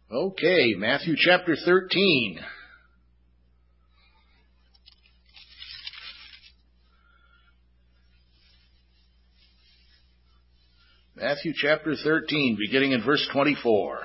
Okay, Matthew chapter 13. Matthew chapter 13, beginning in verse 24.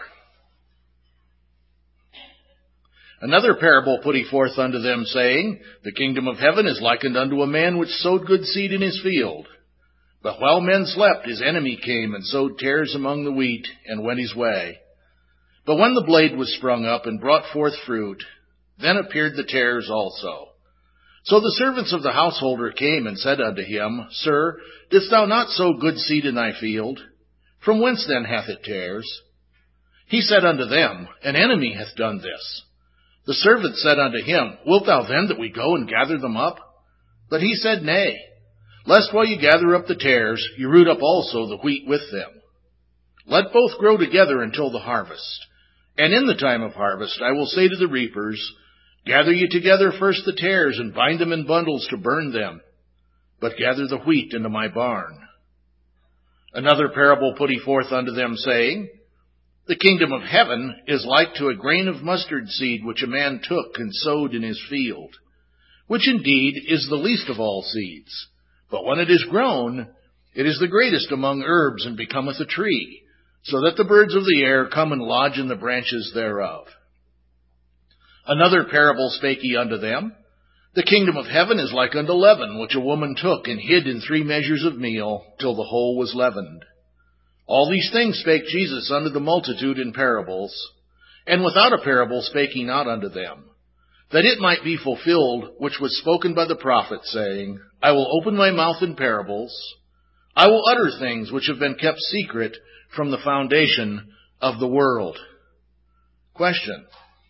Another parable put he forth unto them, saying, The kingdom of heaven is likened unto a man which sowed good seed in his field. But while men slept, his enemy came and sowed tares among the wheat, and went his way. But when the blade was sprung up and brought forth fruit, then appeared the tares also. So the servants of the householder came and said unto him, Sir, didst thou not sow good seed in thy field? From whence then hath it tares? He said unto them, An enemy hath done this. The servant said unto him, Wilt thou then that we go and gather them up? But he said, Nay, lest while you gather up the tares, you root up also the wheat with them. Let both grow together until the harvest. And in the time of harvest I will say to the reapers, Gather ye together first the tares, and bind them in bundles to burn them, but gather the wheat into my barn. Another parable put he forth unto them, saying, The kingdom of heaven is like to a grain of mustard seed, which a man took and sowed in his field, which indeed is the least of all seeds. But when it is grown, it is the greatest among herbs, and becometh a tree, so that the birds of the air come and lodge in the branches thereof. Another parable spake he unto them, The kingdom of heaven is like unto leaven, which a woman took and hid in 3 measures of meal, till the whole was leavened. All these things spake Jesus unto the multitude in parables, and without a parable spake he not unto them, that it might be fulfilled which was spoken by the prophet, saying, I will open my mouth in parables, I will utter things which have been kept secret from the foundation of the world. Question.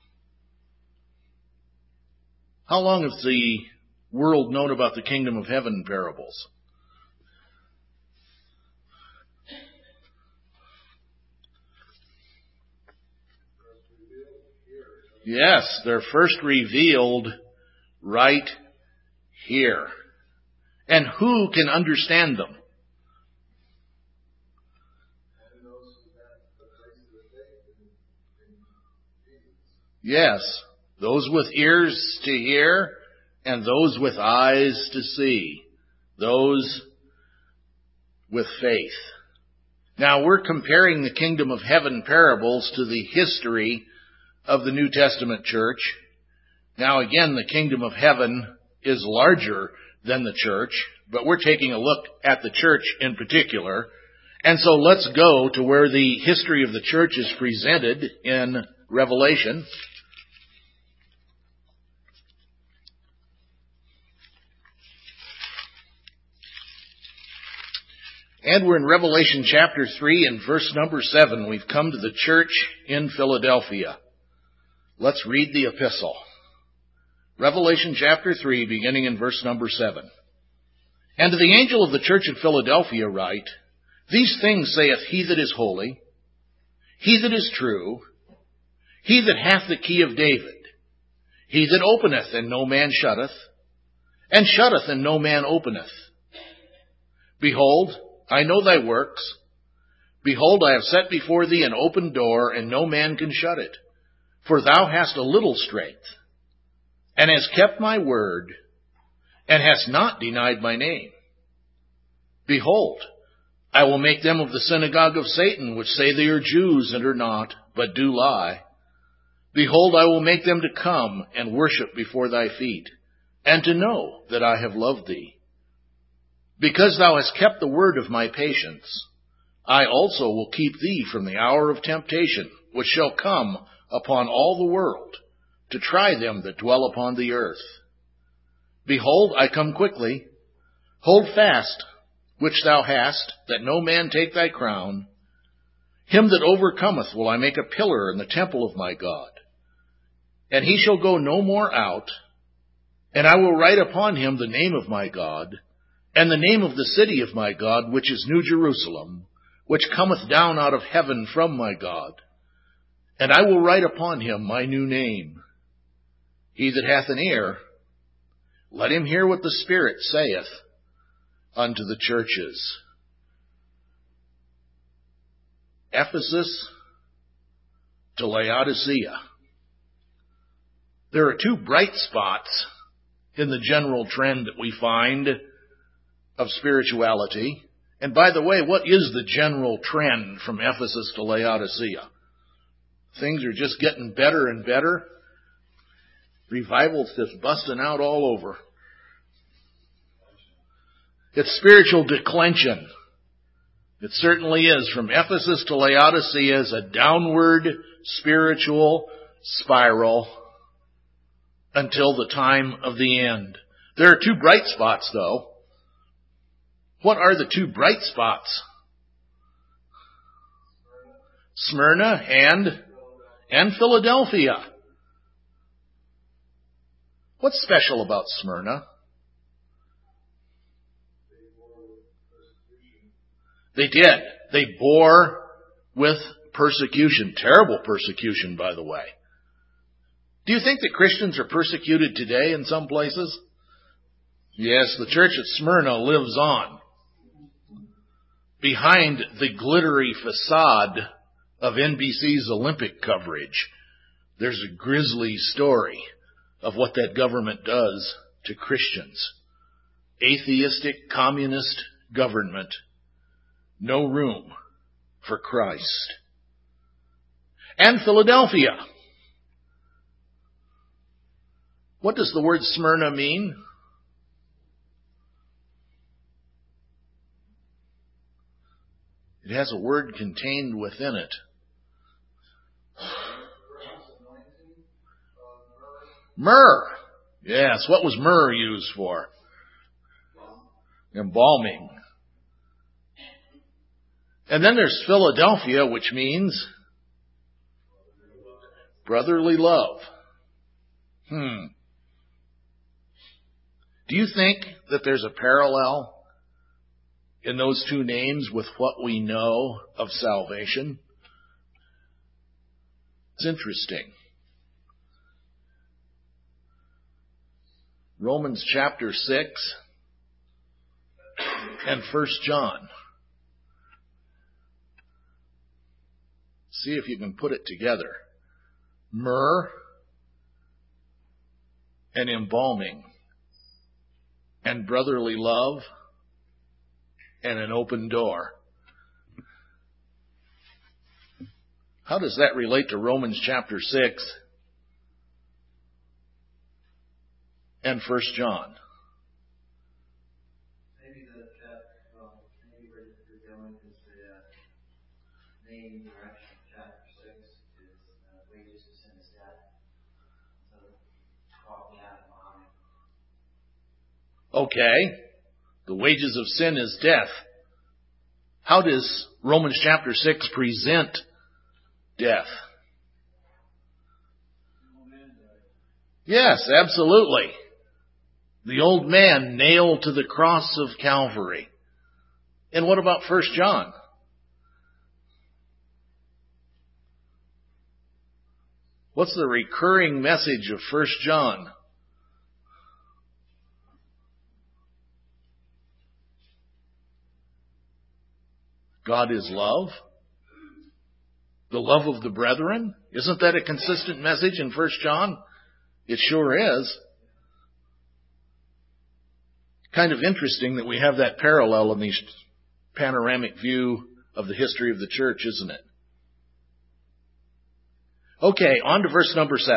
How long has the world known about the kingdom of heaven parables? Yes, they're first revealed right here. And who can understand them? Yes, those with ears to hear and those with eyes to see. Those with faith. Now we're comparing the kingdom of heaven parables to the history of the New Testament church. Now again, the kingdom of heaven is larger than the church, but we're taking a look at the church in particular. And so let's go to where the history of the church is presented in Revelation. And we're in Revelation chapter 3 and verse number 7. We've come to the church in Philadelphia. Let's read the epistle. Revelation chapter 3, beginning in verse number 7. And to the angel of the church of Philadelphia write, These things saith he that is holy, he that is true, he that hath the key of David, he that openeth and no man shutteth, and shutteth and no man openeth. Behold, I know thy works. Behold, I have set before thee an open door, and no man can shut it. For thou hast a little strength, and hast kept my word, and hast not denied my name. Behold, I will make them of the synagogue of Satan, which say they are Jews and are not, but do lie. Behold, I will make them to come and worship before thy feet, and to know that I have loved thee. Because thou hast kept the word of my patience, I also will keep thee from the hour of temptation, which shall come upon all the world, to try them that dwell upon the earth. Behold, I come quickly. Hold fast which thou hast, that no man take thy crown. Him that overcometh will I make a pillar in the temple of my God, and he shall go no more out. And I will write upon him the name of my God, and the name of the city of my God, which is New Jerusalem, which cometh down out of heaven from my God. And I will write upon him my new name. He that hath an ear, let him hear what the Spirit saith unto the churches. Ephesus, to Laodicea. There are two bright spots in the general trend that we find of spirituality. And by the way, what is the general trend from Ephesus to Laodicea? Things are just getting better and better. Revival's just busting out all over. It's spiritual declension. It certainly is. From Ephesus to Laodicea is a downward spiritual spiral until the time of the end. There are two bright spots, though. What are the two bright spots? Smyrna and Philadelphia. What's special about Smyrna? They did. They bore with persecution. Terrible persecution, by the way. Do you think that Christians are persecuted today in some places? Yes, the church at Smyrna lives on. Behind the glittery facade of NBC's Olympic coverage, there's a grisly story of what that government does to Christians. Atheistic, communist government. No room for Christ. And Philadelphia. What does the word Smyrna mean? It has a word contained within it. Myrrh. Yes, what was myrrh used for? Embalming. And then there's Philadelphia, which means brotherly love. Do you think that there's a parallel in those two names with what we know of salvation? It's interesting. Romans chapter 6 and 1 John. See if you can put it together. Myrrh and embalming and brotherly love and an open door. How does that relate to Romans chapter 6 and 1 John? Maybe where you're going is the main direction of chapter 6 is wages of sin is death. So talk we have on it. Okay. The wages of sin is death. How does Romans chapter 6 present death? Yes, absolutely. The old man nailed to the cross of Calvary. And what about 1 John? What's the recurring message of 1 John? God is love. The love of the brethren. Isn't that a consistent message in 1 John? It sure is. Kind of interesting that we have that parallel in the panoramic view of the history of the church, isn't it? Okay, on to verse number 7.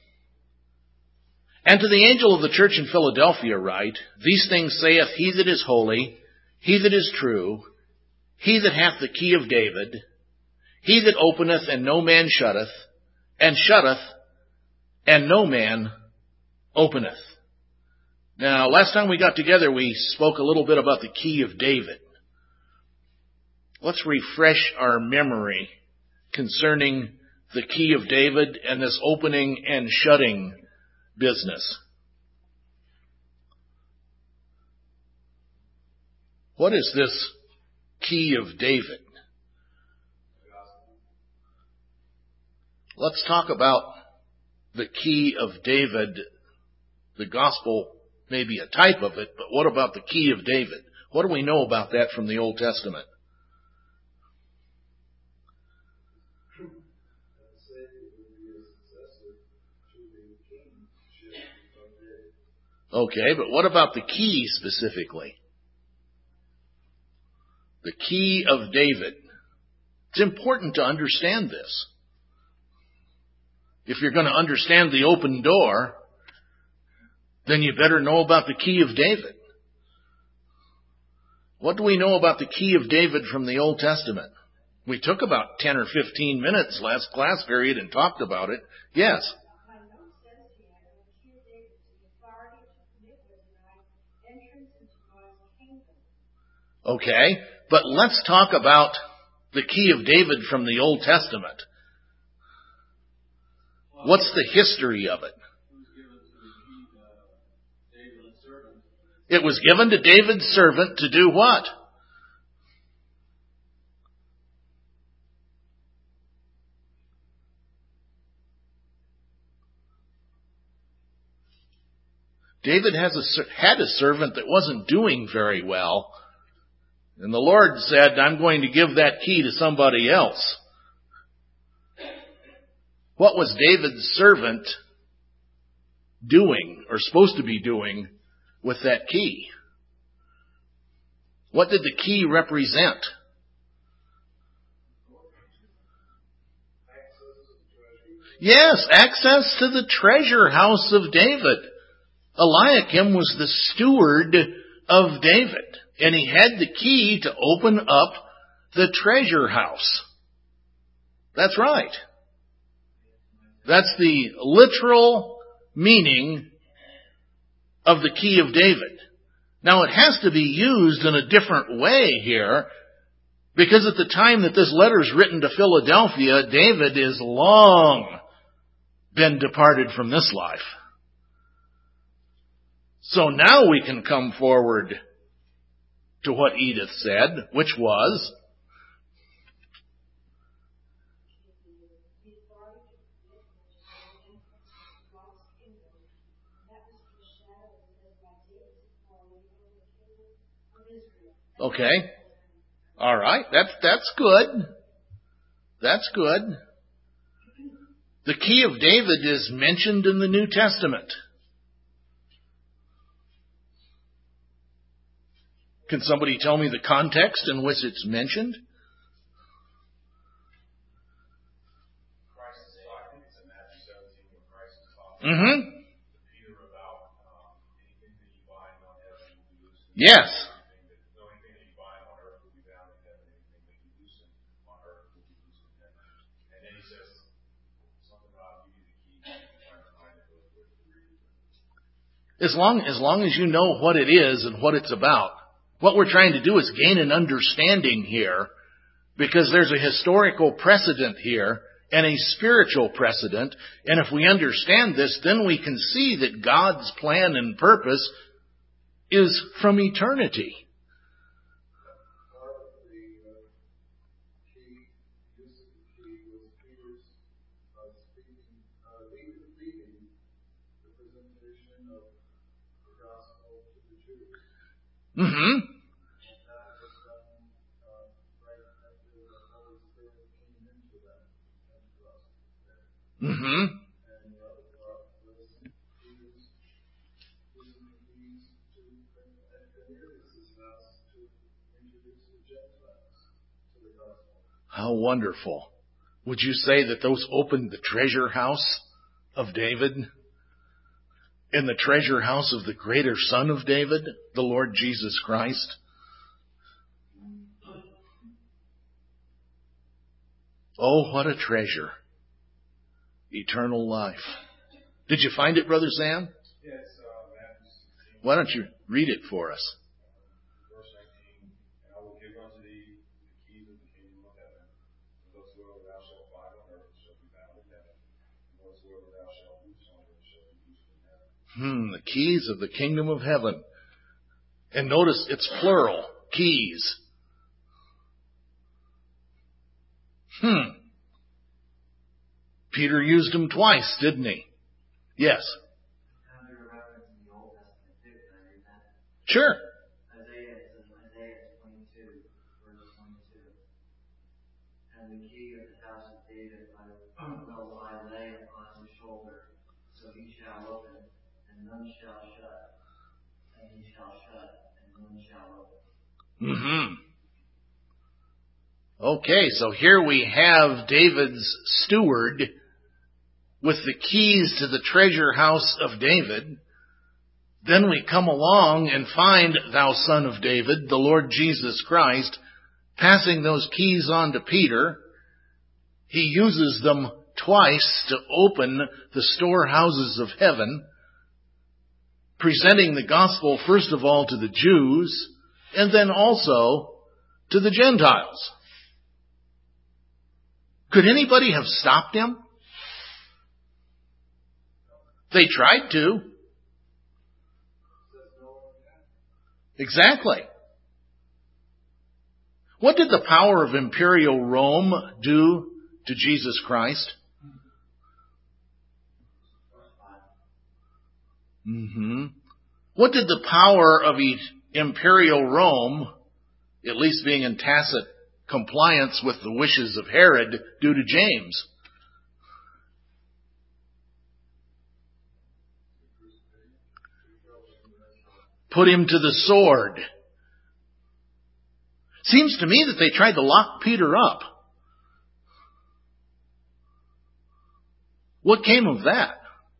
And to the angel of the church in Philadelphia write, These things saith he that is holy, he that is true, he that hath the key of David, he that openeth and no man shutteth, and shutteth and no man openeth. Now, last time we got together, we spoke a little bit about the key of David. Let's refresh our memory concerning the key of David and this opening and shutting business. What is this key of David? Let's talk about the key of David. The gospel may be a type of it, but what about the key of David? What do we know about that from the Old Testament? Say Okay, but what about the key specifically? The key of David. It's important to understand this. If you're going to understand the open door, then you better know about the key of David. What do we know about the key of David from the Old Testament? We took about 10 or 15 minutes last class period and talked about it. Yes. Okay, but let's talk about the key of David from the Old Testament. What's the history of it? It was given to David's servant to do what? David had a servant that wasn't doing very well. And the Lord said, I'm going to give that key to somebody else. What was David's servant doing, or supposed to be doing, with that key? What did the key represent? Yes, access to the treasure house of David. Eliakim was the steward of David, and he had the key to open up the treasure house. That's right. That's the literal meaning of the key of David. Now, it has to be used in a different way here, because at the time that this letter is written to Philadelphia, David is long been departed from this life. So now we can come forward to what Edith said, which was, okay, all right, that's good. That's good. The key of David is mentioned in the New Testament. Can somebody tell me the context in which it's mentioned? Mm-hmm. Yes. As long as you know what it is and what it's about. What we're trying to do is gain an understanding here, because there's a historical precedent here and a spiritual precedent. And if we understand this, then we can see that God's plan and purpose is from eternity. Mm-hmm. Mm-hmm. How wonderful. Would you say that those opened the treasure house of David and the treasure house of the greater Son of David, the Lord Jesus Christ? Oh, what a treasure. Eternal life. Did you find it, Brother Sam? Yes. Why don't you read it for us? Verse 19, and I will give unto thee the keys of the kingdom of heaven. And whatsoever thou shalt bind on earth shall be bound in heaven. And whatsoever thou shalt loose on earth shall be loosed in heaven. The keys of the kingdom of heaven. And notice it's plural. Keys. Peter used them twice, didn't he? Yes. Sure. Isaiah 22, verse 22. And the key of the house of David I will door, so he shall open, and none shall shut, and he shall shut, and none shall open. Okay, so here we have David's steward with the keys to the treasure house of David. Then we come along and find thou Son of David, the Lord Jesus Christ, passing those keys on to Peter. He uses them twice to open the storehouses of heaven, presenting the gospel first of all to the Jews, and then also to the Gentiles. Could anybody have stopped him? They tried to. Exactly. What did the power of imperial Rome do to Jesus Christ? What did the power of imperial Rome, at least being in tacit compliance with the wishes of Herod, do to James? Put him to the sword. Seems to me that they tried to lock Peter up. What came of that?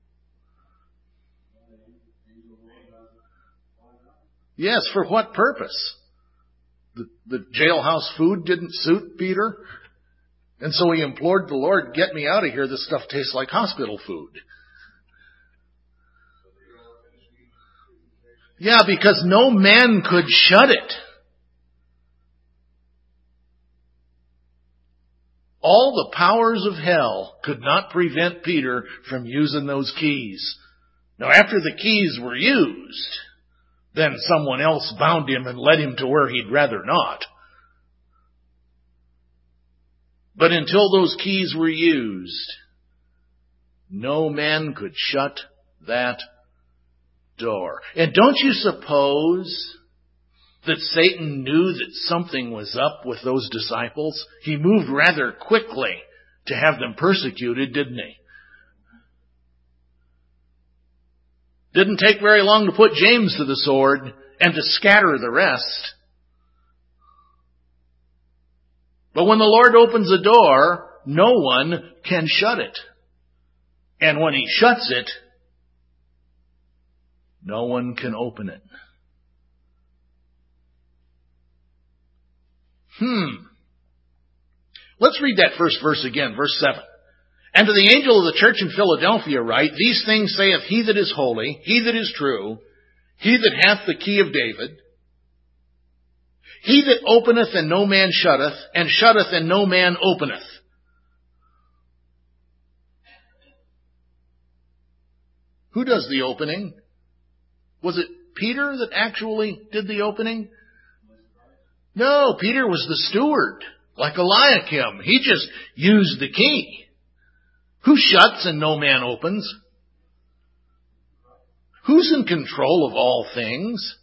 Yes, for what purpose? The jailhouse food didn't suit Peter, and so he implored the Lord, get me out of here, this stuff tastes like hospital food. Yeah, because no man could shut it. All the powers of hell could not prevent Peter from using those keys. Now, after the keys were used, then someone else bound him and led him to where he'd rather not. But until those keys were used, no man could shut that door. And don't you suppose that Satan knew that something was up with those disciples? He moved rather quickly to have them persecuted, didn't he? Didn't take very long to put James to the sword and to scatter the rest. But when the Lord opens a door, no one can shut it. And when he shuts it, no one can open it. Let's read that first verse again, verse 7. And to the angel of the church in Philadelphia write, these things saith he that is holy, he that is true, he that hath the key of David, he that openeth and no man shutteth, and shutteth and no man openeth. Who does the opening? Was it Peter that actually did the opening? No, Peter was the steward, like Eliakim. He just used the key. Who shuts and no man opens? Who's in control of all things?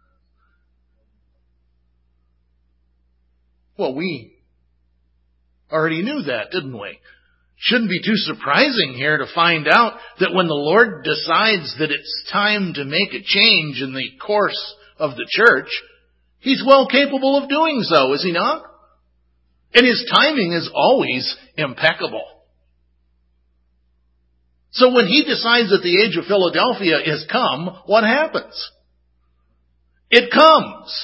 Well, we already knew that, didn't we? Shouldn't be too surprising here to find out that when the Lord decides that it's time to make a change in the course of the church, He's well capable of doing so, is He not? And His timing is always impeccable. So when He decides that the age of Philadelphia is come, what happens? It comes.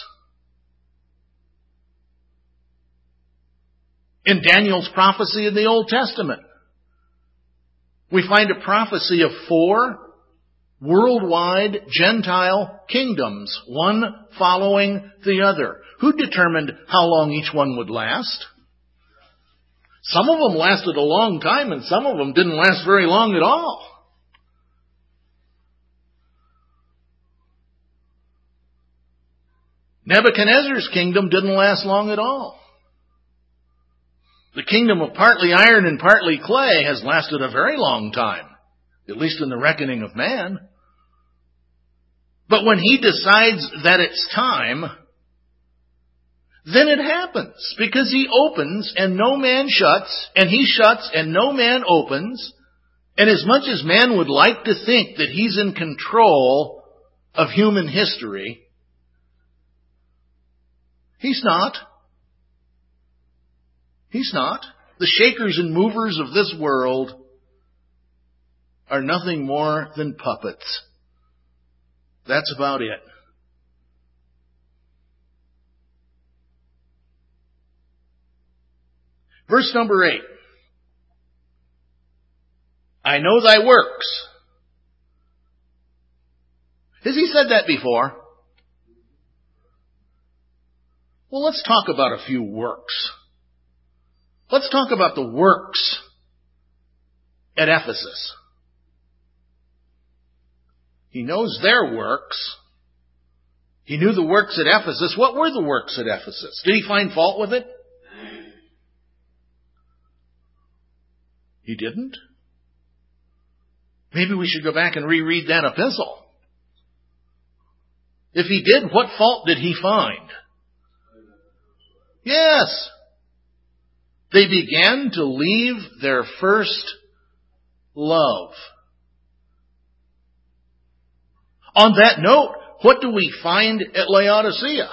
In Daniel's prophecy in the Old Testament, we find a prophecy of 4 worldwide Gentile kingdoms, one following the other. Who determined how long each one would last? Some of them lasted a long time, and some of them didn't last very long at all. Nebuchadnezzar's kingdom didn't last long at all. The kingdom of partly iron and partly clay has lasted a very long time, at least in the reckoning of man. But when He decides that it's time, then it happens, because He opens and no man shuts, and He shuts and no man opens, And as much as man would like to think that he's in control of human history, he's not. He's not. The shakers and movers of this world are nothing more than puppets. That's about it. Verse number 8. I know thy works. Has he said that before? Well, let's talk about a few works. Let's talk about the works at Ephesus. He knows their works. He knew the works at Ephesus. What were the works at Ephesus? Did he find fault with it? He didn't. Maybe we should go back and reread that epistle. If he did, what fault did he find? Yes. They began to leave their first love. On that note, what do we find at Laodicea?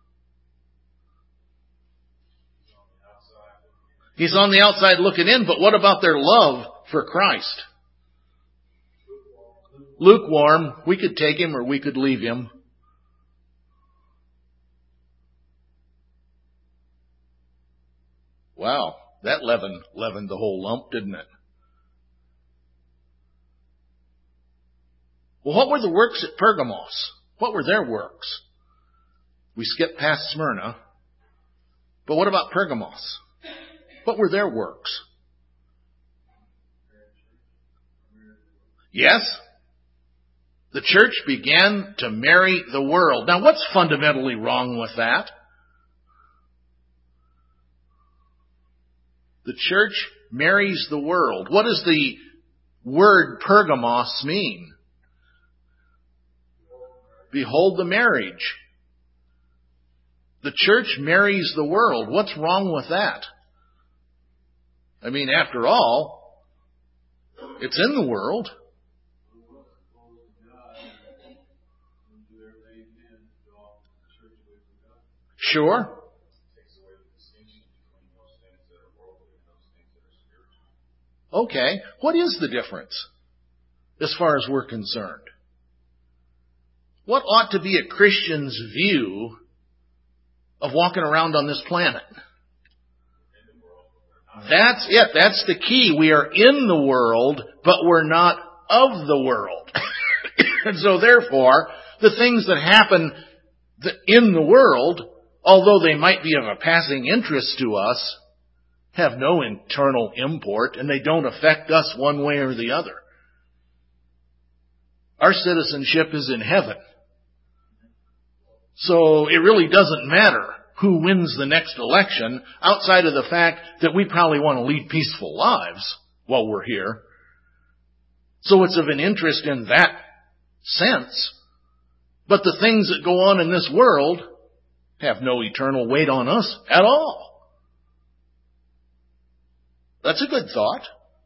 He's on the outside looking in, but what about their love for Christ? Lukewarm. We could take him or we could leave him. Wow, that leavened the whole lump, didn't it? Well, what were the works at Pergamos? What were their works? We skipped past Smyrna. But what about Pergamos? What were their works? Yes. The church began to marry the world. Now, what's fundamentally wrong with that? The church marries the world. What does the word Pergamos mean? Behold the marriage. The church marries the world. What's wrong with that? I mean, after all, it's in the world. Sure. Okay. What is the difference as far as we're concerned? What ought to be a Christian's view of walking around on this planet? That's it. That's the key. We are in the world, but we're not of the world. And so therefore, the things that happen in the world, although they might be of a passing interest to us, have no internal import, and they don't affect us one way or the other. Our citizenship is in heaven. So it really doesn't matter who wins the next election, outside of the fact that we probably want to lead peaceful lives while we're here. So it's of an interest in that sense. But the things that go on in this world have no eternal weight on us at all. That's a good thought.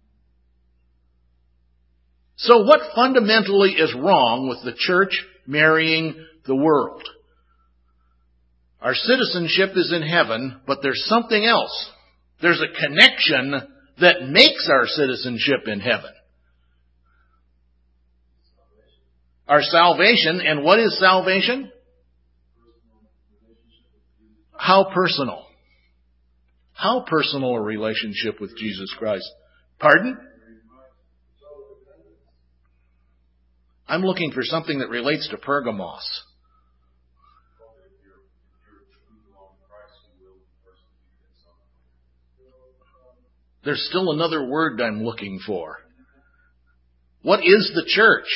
So what fundamentally is wrong with the church marrying the world? Our citizenship is in heaven, but there's something else. There's a connection that makes our citizenship in heaven. Our salvation, and what is salvation? How personal? How personal a relationship with Jesus Christ? Pardon? I'm looking for something that relates to Pergamos. There's still another word I'm looking for. What is the church?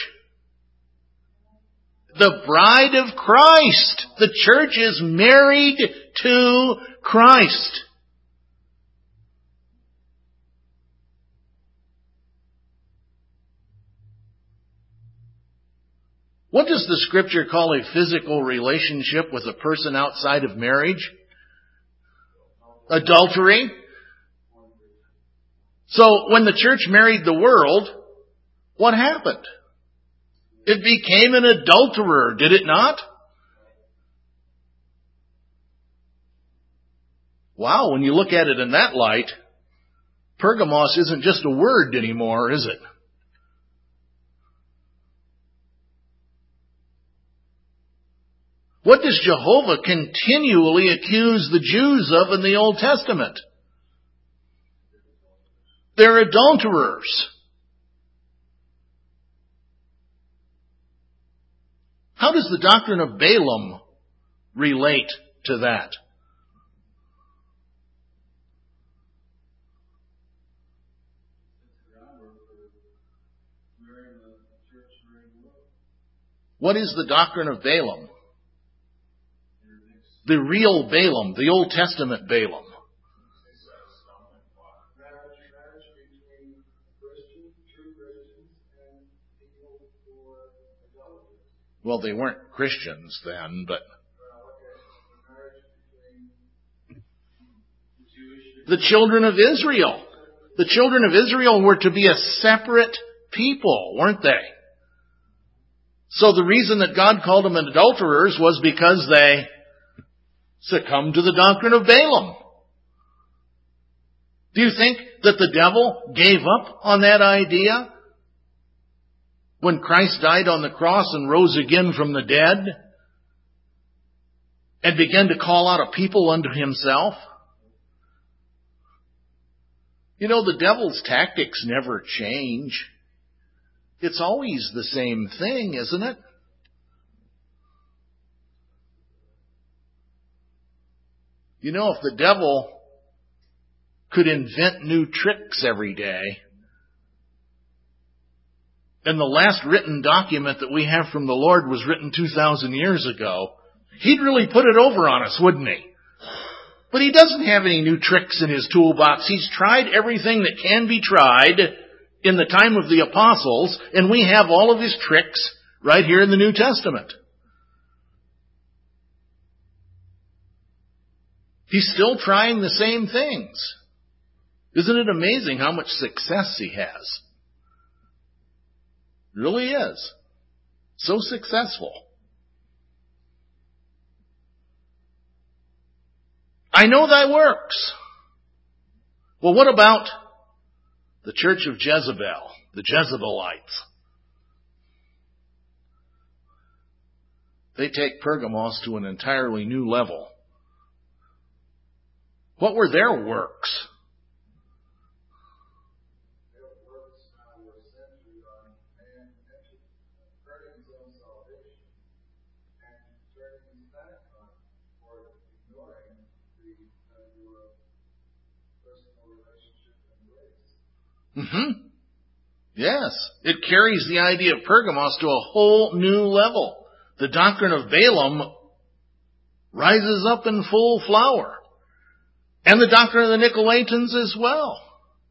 The bride of Christ. The church is married to Christ. What does the Scripture call a physical relationship with a person outside of marriage? Adultery. So when the church married the world, What happened? It became an adulterer, did it not? Wow, when you look at it in that light, Pergamos isn't just a word anymore, is it? What does Jehovah continually accuse the Jews of in the Old Testament? They're adulterers. How does the doctrine of Balaam relate to that? What is the doctrine of Balaam? The real Balaam, the Old Testament Balaam. Well, they weren't Christians then, but the children of Israel. The children of Israel were to be a separate people, weren't they? So the reason that God called them adulterers was because they succumbed to the doctrine of Balaam. Do you think that the devil gave up on that idea when Christ died on the cross and rose again from the dead and began to call out a people unto himself? You know, the devil's tactics never change. It's always the same thing, isn't it? You know, if the devil could invent new tricks every day, and the last written document that we have from the Lord was written 2,000 years ago, he'd really put it over on us, wouldn't he? But he doesn't have any new tricks in his toolbox. He's tried everything that can be tried in the time of the apostles, and we have all of his tricks right here in the New Testament. He's still trying the same things. Isn't it amazing how much success he has? It really is. So successful. I know thy works. Well, what about the church of Jezebel, the Jezebelites? They take Pergamos to an entirely new level. What were their works? Yes, it carries the idea of Pergamos to a whole new level. The doctrine of Balaam rises up in full flower. And the doctrine of the Nicolaitans as well.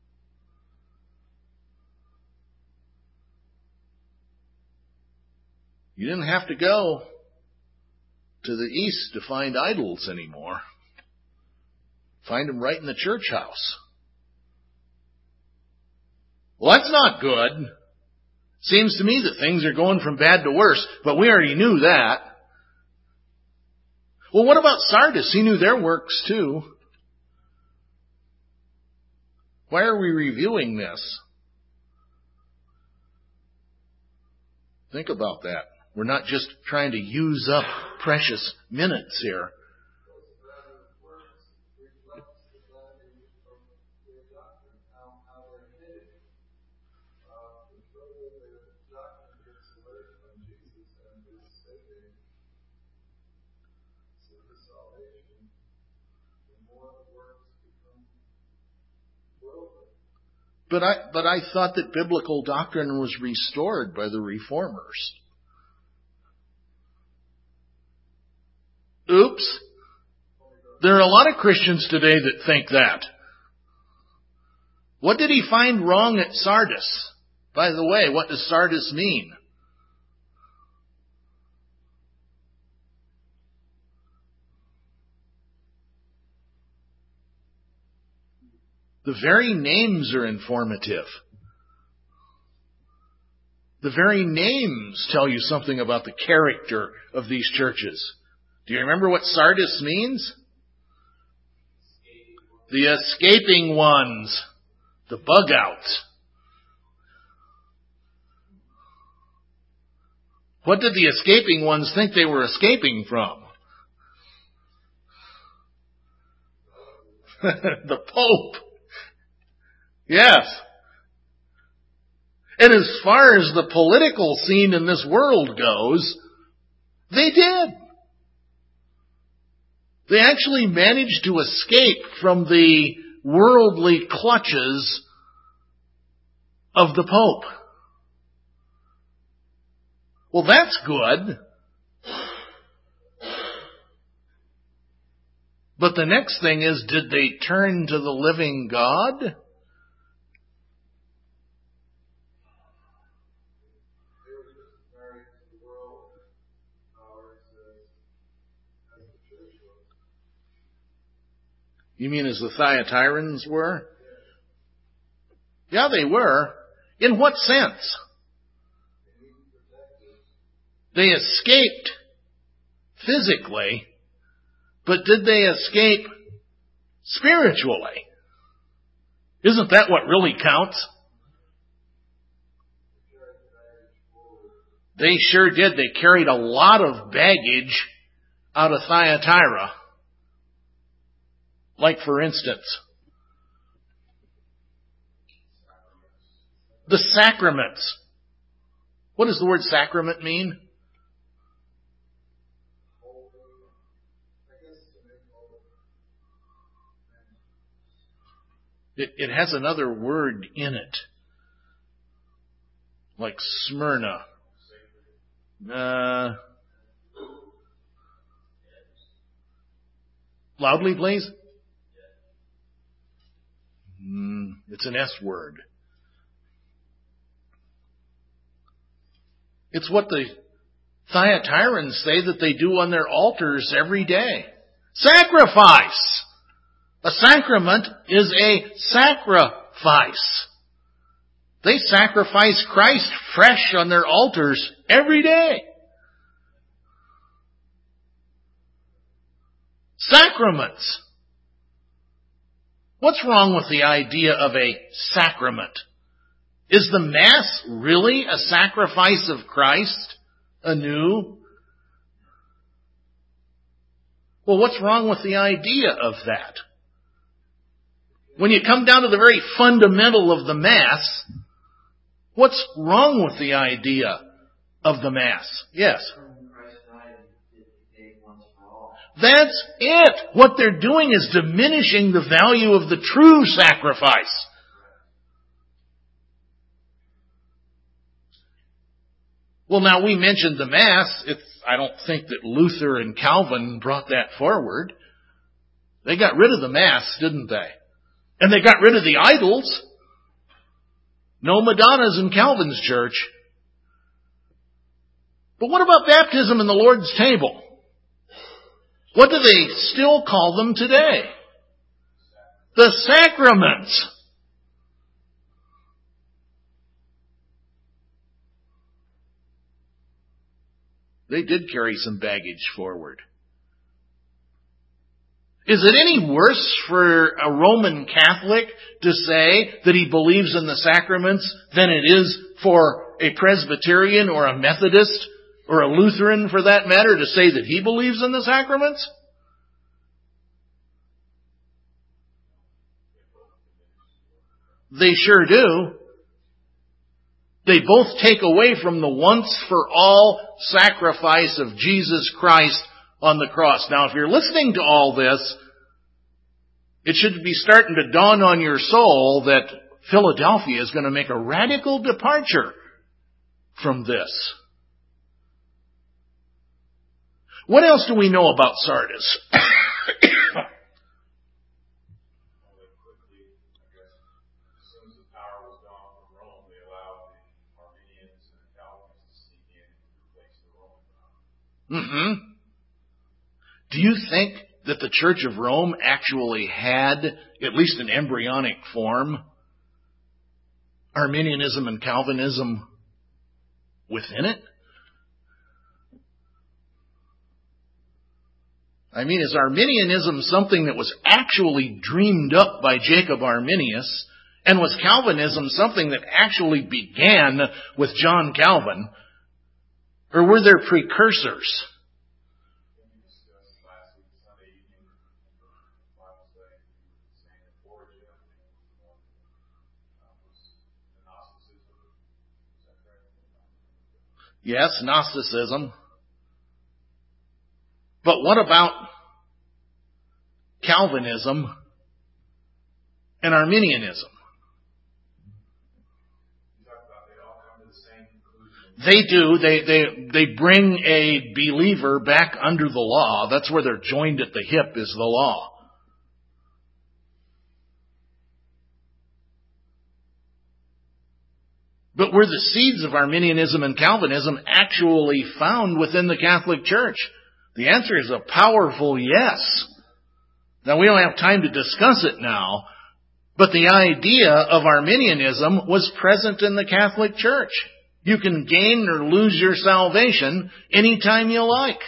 You didn't have to go to the east to find idols anymore. Find them right in the church house. Well, that's not good. Seems to me that things are going from bad to worse, but we already knew that. Well, what about Sardis? He knew their works too. Why are we reviewing this? Think about that. We're not just trying to use up precious minutes here. But I thought that biblical doctrine was restored by the reformers. Oops. There are a lot of Christians today that think that. What did he find wrong at Sardis? By the way, what does Sardis mean? The very names are informative. The very names tell you something about the character of these churches. Do you remember what Sardis means? The escaping ones. The bug outs. What did the escaping ones think they were escaping from? The Pope. Yes. And as far as the political scene in this world goes, they did. They actually managed to escape from the worldly clutches of the Pope. Well, that's good. But the next thing is, did they turn to the living God? You mean as the Thyatirans were? Yeah, they were. In what sense? They escaped physically, but did they escape spiritually? Isn't that what really counts? They sure did. They carried a lot of baggage out of Thyatira. Like, for instance, the sacraments. What does the word sacrament mean? It has another word in it. Like Smyrna. Loudly, please. It's an S word. It's what the Thyatirans say that they do on their altars every day. Sacrifice! A sacrament is a sacrifice. They sacrifice Christ fresh on their altars every day. Sacraments. What's wrong with the idea of a sacrament? Is the Mass really a sacrifice of Christ anew? Well, what's wrong with the idea of that? When you come down to the very fundamental of the Mass, what's wrong with the idea of the Mass? Yes? That's it. What they're doing is diminishing the value of the true sacrifice. Well, now we mentioned the Mass. I don't think that Luther and Calvin brought that forward. They got rid of the Mass, didn't they? And they got rid of the idols. No Madonnas in Calvin's church. But what about baptism and the Lord's table? What do they still call them today? The sacraments. They did carry some baggage forward. Is it any worse for a Roman Catholic to say that he believes in the sacraments than it is for a Presbyterian or a Methodist or a Lutheran, for that matter, to say that he believes in the sacraments? They sure do. They both take away from the once-for-all sacrifice of Jesus Christ on the cross. Now, if you're listening to all this, it should be starting to dawn on your soul that Philadelphia is going to make a radical departure from this. What else do we know about Sardis? Do you think that the Church of Rome actually had, at least in embryonic form, Arminianism and Calvinism within it? I mean, is Arminianism something that was actually dreamed up by Jacob Arminius? And was Calvinism something that actually began with John Calvin? Or were there precursors? Yes, Gnosticism. But what about Calvinism and Arminianism? They do. They bring a believer back under the law. That's where they're joined at the hip, is the law. But were the seeds of Arminianism and Calvinism actually found within the Catholic Church? The answer is a powerful yes. Now, we don't have time to discuss it now, but the idea of Arminianism was present in the Catholic Church. You can gain or lose your salvation anytime you like.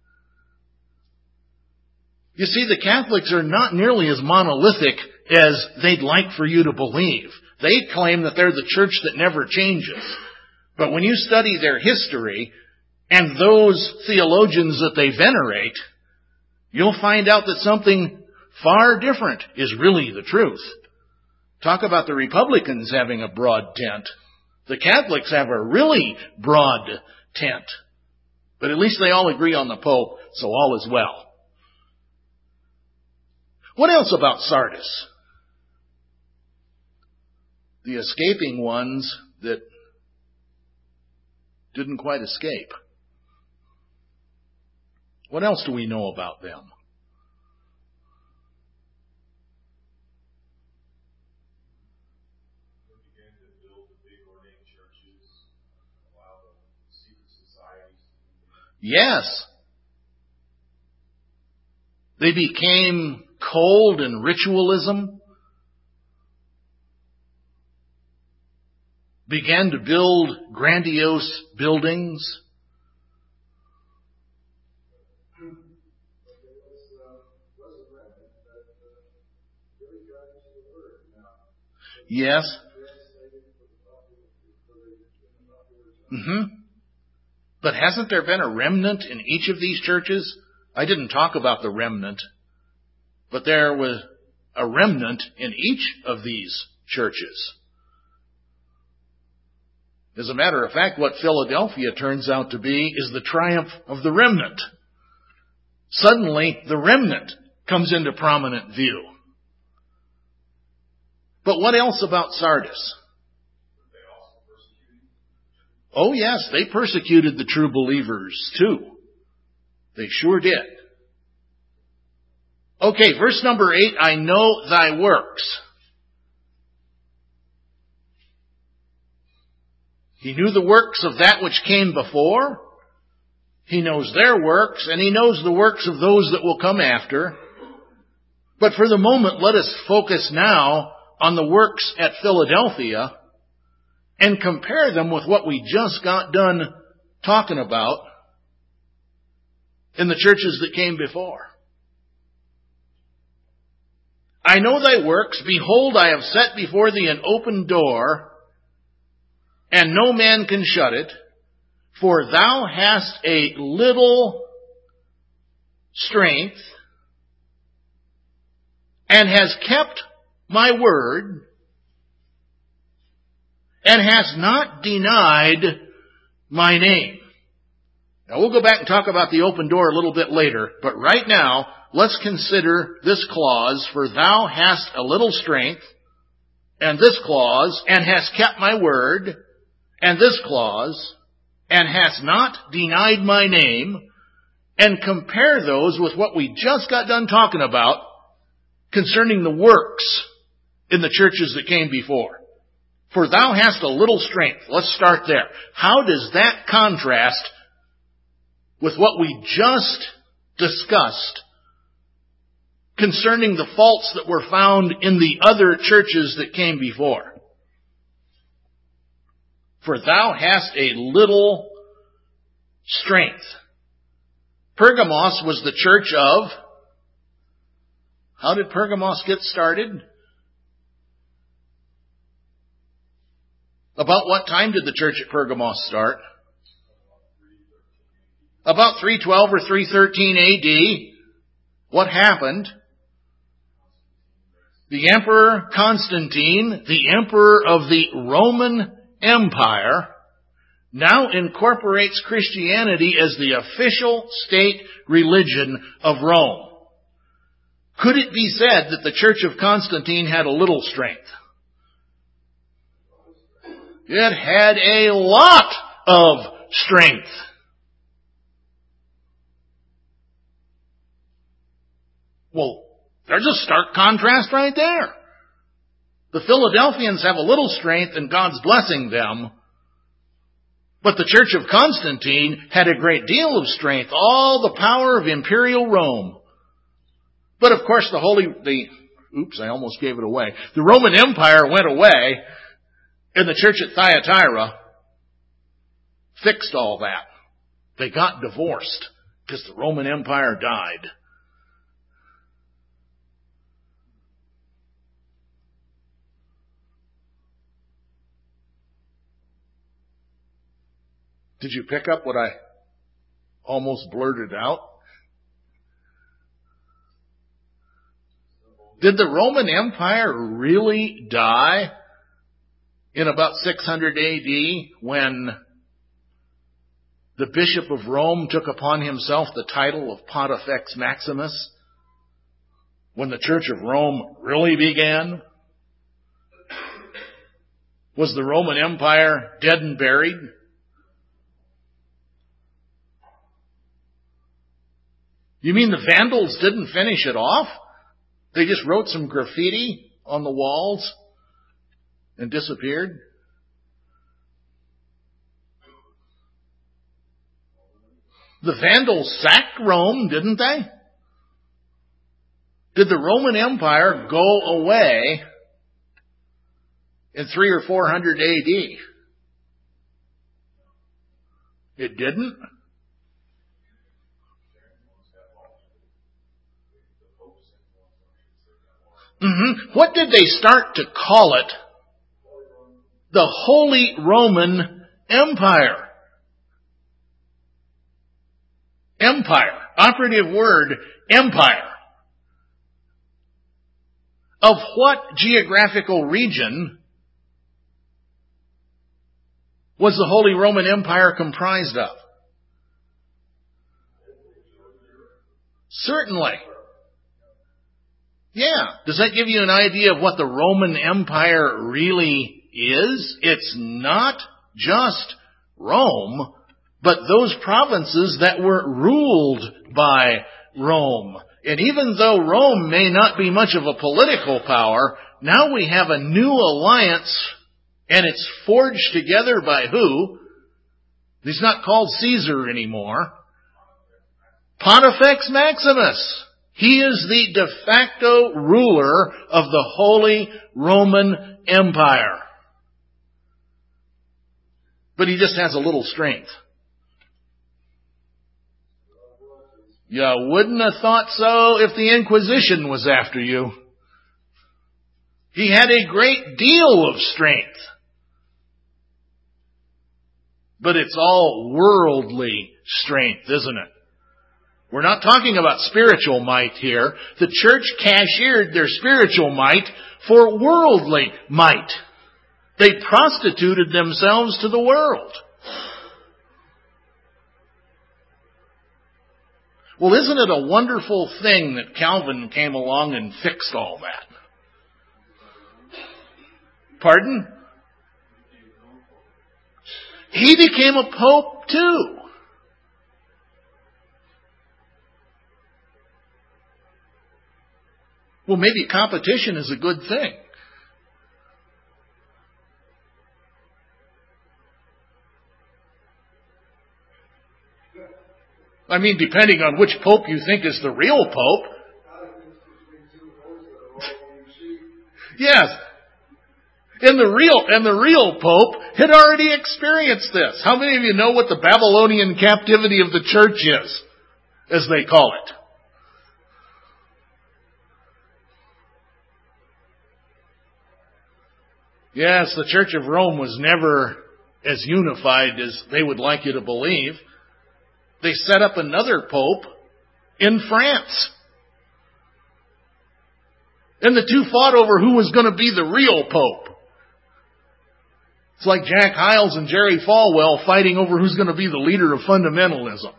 You see, the Catholics are not nearly as monolithic as they'd like for you to believe. They claim that they're the church that never changes. But when you study their history and those theologians that they venerate, you'll find out that something far different is really the truth. Talk about the Republicans having a broad tent. The Catholics have a really broad tent. But at least they all agree on the Pope, so all is well. What else about Sardis? The escaping ones that didn't quite escape. What else do we know about them? Yes. They became cold in ritualism. Began to build grandiose buildings. Yes. But hasn't there been a remnant in each of these churches? I didn't talk about the remnant, but there was a remnant in each of these churches. As a matter of fact, what Philadelphia turns out to be is the triumph of the remnant. Suddenly, the remnant comes into prominent view. But what else about Sardis? Oh yes, they persecuted the true believers too. They sure did. Okay, verse number 8, I know thy works. He knew the works of that which came before. He knows their works, and he knows the works of those that will come after. But for the moment, let us focus now on the works at Philadelphia and compare them with what we just got done talking about in the churches that came before. I know thy works. Behold, I have set before thee an open door, and no man can shut it. For thou hast a little strength, and hast kept my word, and hast not denied my name. Now we'll go back and talk about the open door a little bit later, but right now, let's consider this clause, for thou hast a little strength, and this clause, and hast kept my word, and this clause, and hast not denied my name, and compare those with what we just got done talking about concerning the works in the churches that came before. For thou hast a little strength. Let's start there. How does that contrast with what we just discussed concerning the faults that were found in the other churches that came before? for thou hast a little strength. Pergamos was the church of... How did Pergamos get started? About what time did the church at Pergamos start? About 312 or 313 AD. What happened? The Emperor Constantine, the emperor of the Roman Empire, now incorporates Christianity as the official state religion of Rome. Could it be said that the Church of Constantine had a little strength? It had a lot of strength. Well, there's a stark contrast right there. The Philadelphians have a little strength and God's blessing them. But the Church of Constantine had a great deal of strength, all the power of imperial Rome. But of course the Roman Empire went away, and the church at Thyatira fixed all that. They got divorced because the Roman Empire died. Did you pick up what I almost blurted out? Did the Roman Empire really die in about 600 AD when the Bishop of Rome took upon himself the title of Pontifex Maximus? When the Church of Rome really began? Was the Roman Empire dead and buried? You mean the Vandals didn't finish it off? They just wrote some graffiti on the walls and disappeared? The Vandals sacked Rome, didn't they? Did the Roman Empire go away in 300 or 400 AD? It didn't? What did they start to call it? The Holy Roman Empire. Empire. Operative word, empire. Of what geographical region was the Holy Roman Empire comprised of? Certainly. Yeah. Does that give you an idea of what the Roman Empire really is? It's not just Rome, but those provinces that were ruled by Rome. And even though Rome may not be much of a political power, now we have a new alliance, and it's forged together by who? He's not called Caesar anymore. Pontifex Maximus. He is the de facto ruler of the Holy Roman Empire. But he just has a little strength. You wouldn't have thought so if the Inquisition was after you. He had a great deal of strength. But it's all worldly strength, isn't it? We're not talking about spiritual might here. The church cashiered their spiritual might for worldly might. They prostituted themselves to the world. Well, isn't it a wonderful thing that Calvin came along and fixed all that? Pardon? He became a pope too. Well, maybe competition is a good thing. I mean, depending on which pope you think is the real pope. Yes. And the real pope had already experienced this. How many of you know what the Babylonian captivity of the church is, as they call it? Yes, the Church of Rome was never as unified as they would like you to believe. They set up another pope in France. And the two fought over who was going to be the real pope. It's like Jack Hyles and Jerry Falwell fighting over who's going to be the leader of fundamentalism.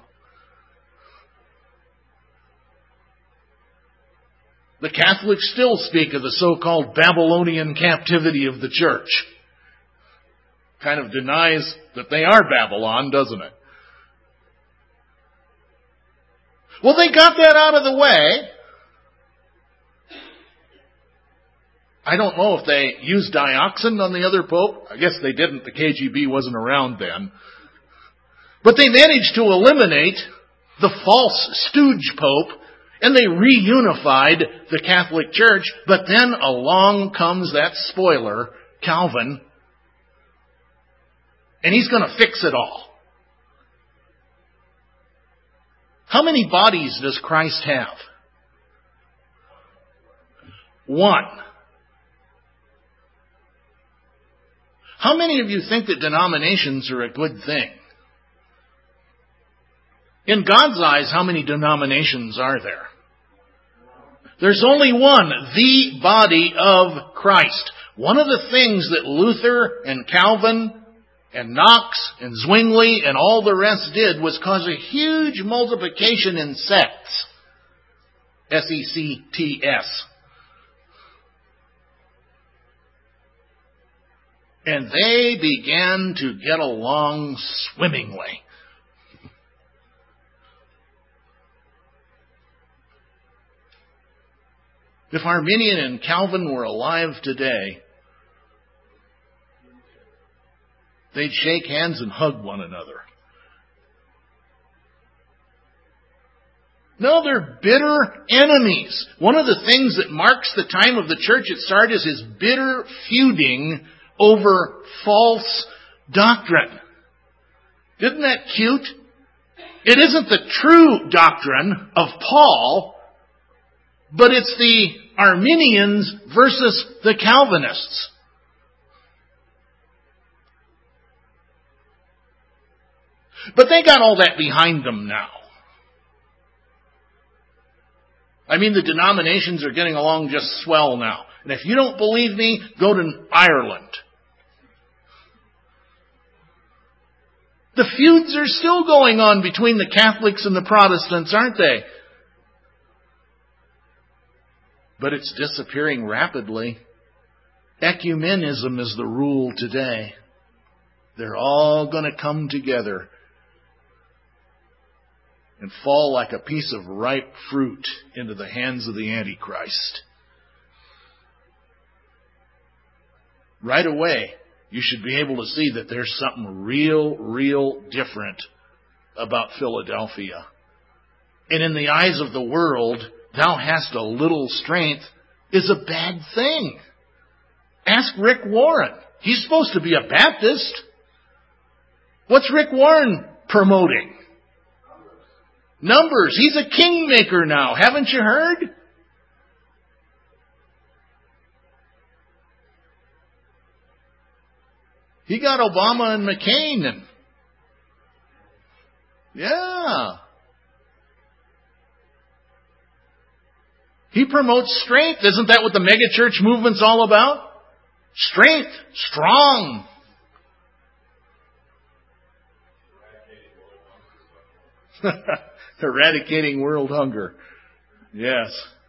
The Catholics still speak of the so-called Babylonian captivity of the church. Kind of denies that they are Babylon, doesn't it? Well, they got that out of the way. I don't know if they used dioxin on the other pope. I guess they didn't. The KGB wasn't around then. But they managed to eliminate the false stooge pope, and they reunified the Catholic Church. But then along comes that spoiler, Calvin, and he's going to fix it all. How many bodies does Christ have? One. How many of you think that denominations are a good thing? In God's eyes, how many denominations are there? There's only one, the body of Christ. One of the things that Luther and Calvin and Knox and Zwingli and all the rest did was cause a huge multiplication in sects. S-E-C-T-S. And they began to get along swimmingly. If Arminian and Calvin were alive today, they'd shake hands and hug one another. No, they're bitter enemies. One of the things that marks the time of the church at Sardis is bitter feuding over false doctrine. Isn't that cute? It isn't the true doctrine of Paul, but it's the Arminians versus the Calvinists. But they got all that behind them now. I mean, the denominations are getting along just swell now. And if you don't believe me, go to Ireland. The feuds are still going on between the Catholics and the Protestants, aren't they? But it's disappearing rapidly. Ecumenism is the rule today. They're all going to come together and fall like a piece of ripe fruit into the hands of the Antichrist. Right away, you should be able to see that there's something real different about Philadelphia. And in the eyes of the world, thou hast a little strength is a bad thing. Ask Rick Warren. He's supposed to be a Baptist. What's Rick Warren promoting? Numbers. He's a kingmaker now. Haven't you heard? He got Obama and McCain. And yeah. He promotes strength. Isn't that what the megachurch movement's all about? Strength. Strong. Eradicating world hunger. Yes.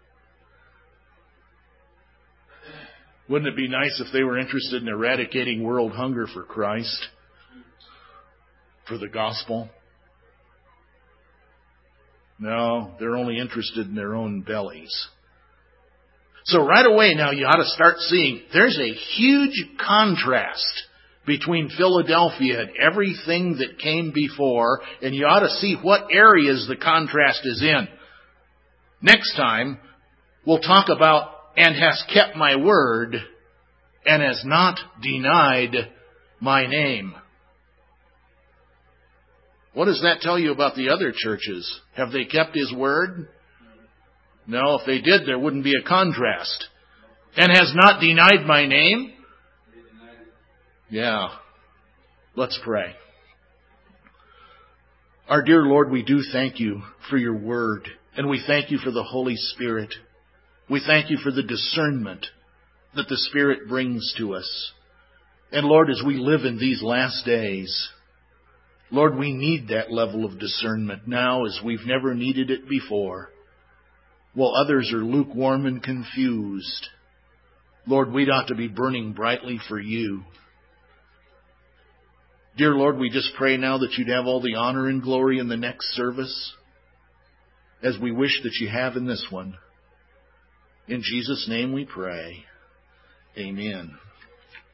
Wouldn't it be nice if they were interested in eradicating world hunger for Christ? For the gospel? No, they're only interested in their own bellies. So right away now you ought to start seeing there's a huge contrast between Philadelphia and everything that came before, and you ought to see what areas the contrast is in. Next time, we'll talk about, and has kept my word, and has not denied my name. What does that tell you about the other churches? Have they kept His word? No, if they did, there wouldn't be a contrast. And has not denied my name? Yeah. Let's pray. Our dear Lord, we do thank You for Your word, and we thank You for the Holy Spirit. We thank You for the discernment that the Spirit brings to us. And Lord, as we live in these last days, Lord, we need that level of discernment now as we've never needed it before. While others are lukewarm and confused, Lord, we ought to be burning brightly for You. Dear Lord, we just pray now that You'd have all the honor and glory in the next service, as we wish that You have in this one. In Jesus' name we pray. Amen.